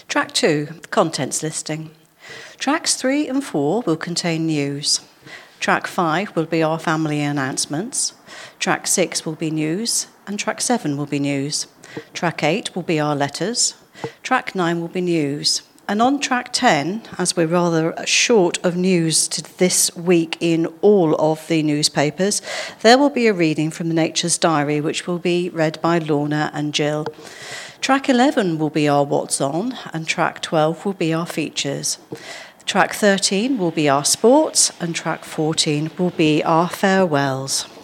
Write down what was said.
Track 2, contents listing. Tracks 3 and 4 will contain news. Track 5 will be our family announcements. Track 6 will be news, and Track 7 will be news. Track 8 will be our letters. Track 9 will be news. And on Track 10, as we're rather short of news this week in all of the newspapers, there will be a reading from the Nature's Diary, which will be read by Lorna and Jill. Track 11 will be our What's On, and Track 12 will be our features. Track 13 will be our sports, and Track 14 will be our farewells.